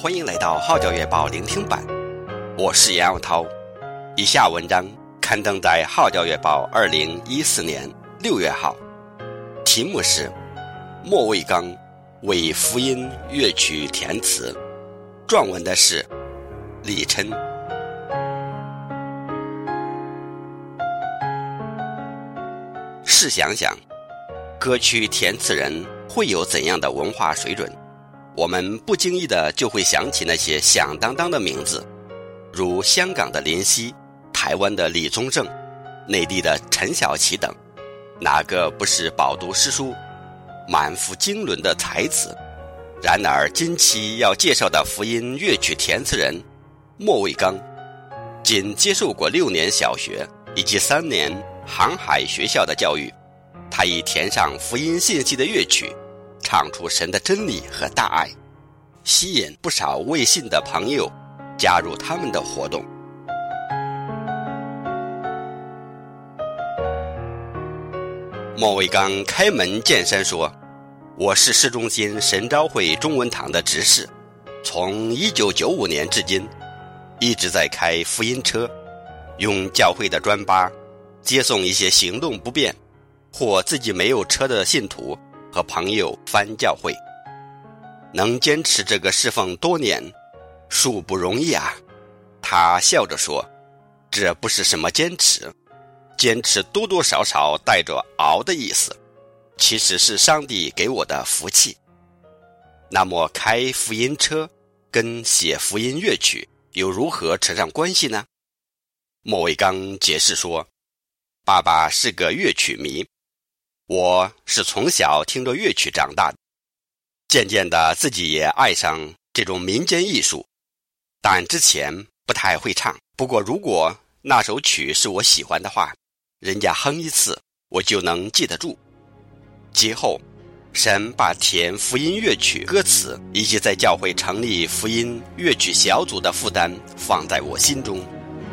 欢迎来到号角月报聆听版，我是杨耀涛。以下文章刊登在号角月报2014年6月号，题目是莫卫刚为福音乐曲填词，撰文的是李琛。试想想，歌曲填词人会有怎样的文化水准？我们不经意的就会想起那些响当当的名字，如香港的林夕、台湾的李宗盛、内地的陈小奇等，哪个不是饱读诗书、满腹经纶的才子？然而今期要介绍的福音乐曲填词人莫卫刚，仅接受过6年小学以及3年航海学校的教育，他已填上福音信息的乐曲，唱出神的真理和大爱，吸引不少未信的朋友加入他们的活动。莫卫刚开门见山说，我是市中心神召会中文堂的执事，从1995年至今一直在开福音车，用教会的专巴接送一些行动不便或自己没有车的信徒和朋友返教会。能坚持这个侍奉多年，殊不容易啊。他笑着说，这不是什么坚持，坚持多多少少带着熬的意思，其实是上帝给我的福气。那么开福音车跟写福音乐曲又如何扯上关系呢？莫卫刚解释说，爸爸是个乐曲迷，我是从小听着乐曲长大的，渐渐的自己也爱上这种民间艺术，但之前不太会唱，不过如果那首曲是我喜欢的话，人家哼一次我就能记得住。今后神把填福音乐曲歌词以及在教会成立福音乐曲小组的负担放在我心中。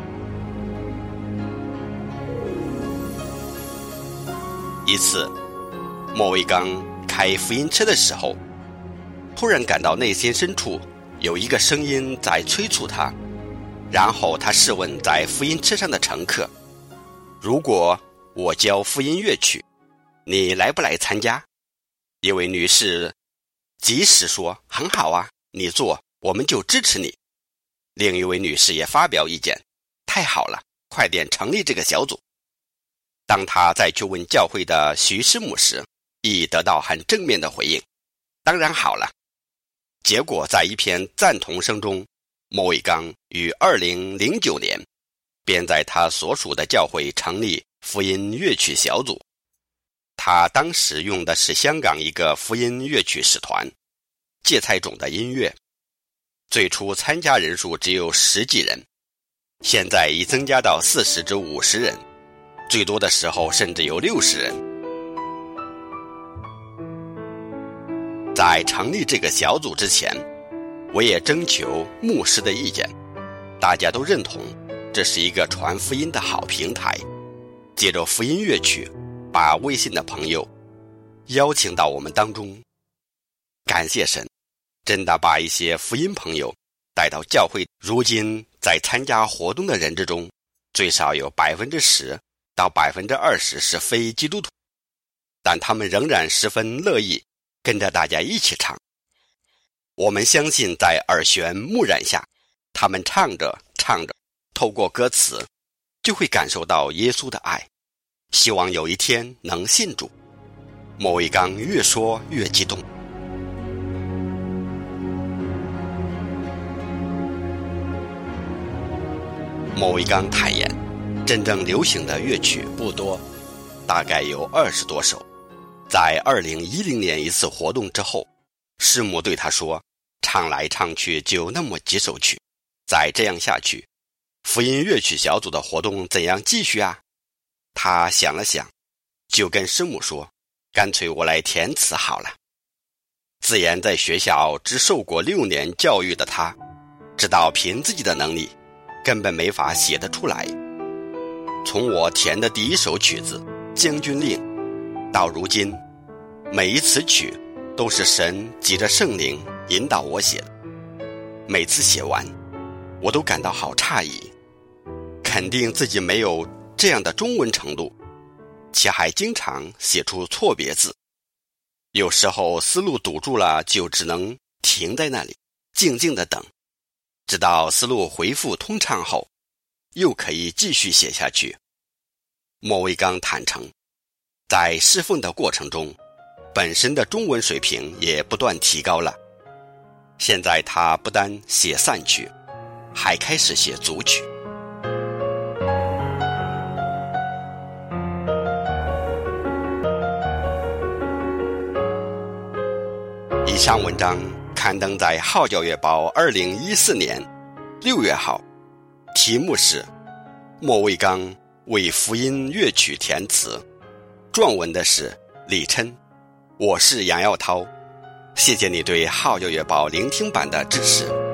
一次莫卫刚开福音车的时候，突然感到内心深处有一个声音在催促他，然后他试问在福音车上的乘客，如果我教福音乐曲，你来不来参加？一位女士及时说，很好啊，你做我们就支持你。另一位女士也发表意见，太好了，快点成立这个小组。当他再去问教会的徐师母时，亦得到很正面的回应，当然好了。结果在一片赞同声中，莫卫刚于2009年便在他所属的教会成立福音乐曲小组。他当时用的是香港一个福音乐曲使团芥菜种的音乐，最初参加人数只有10几人，现在已增加到40至50人，最多的时候甚至有60人。在成立这个小组之前，我也征求牧师的意见，大家都认同这是一个传福音的好平台，借着福音乐曲把微信的朋友邀请到我们当中。感谢神，真的把一些福音朋友带到教会。如今在参加活动的人之中，最少有10%到20%是非基督徒，但他们仍然十分乐意跟着大家一起唱。我们相信在耳弦目染下，他们唱着唱着，透过歌词就会感受到耶稣的爱，希望有一天能信主。莫卫刚越说越激动。莫卫刚坦言，真正流行的乐曲不多，大概有20多首。在2010年一次活动之后，师母对他说，唱来唱去就那么几首曲，再这样下去，福音乐曲小组的活动怎样继续啊？他想了想，就跟师母说，干脆我来填词好了。自言在学校只受过6年教育的他，知道凭自己的能力根本没法写得出来。从我填的第一首曲子《将军令》到如今，每一词曲都是神藉着圣灵引导我写的。 每次写完，我都感到好诧异，肯定自己没有这样的中文程度，且还经常写出错别字。有时候思路堵住了，就只能停在那里，静静地等，直到思路恢复通畅后，又可以继续写下去。莫维刚坦诚，在侍奉的过程中，本身的中文水平也不断提高了。现在他不单写散曲，还开始写组曲。以上文章刊登在《号角月报》2014年6月号，题目是莫维刚为福音乐曲填词，撰文的是李琛。我是杨耀涛，谢谢你对《号角月报》聆听版的支持。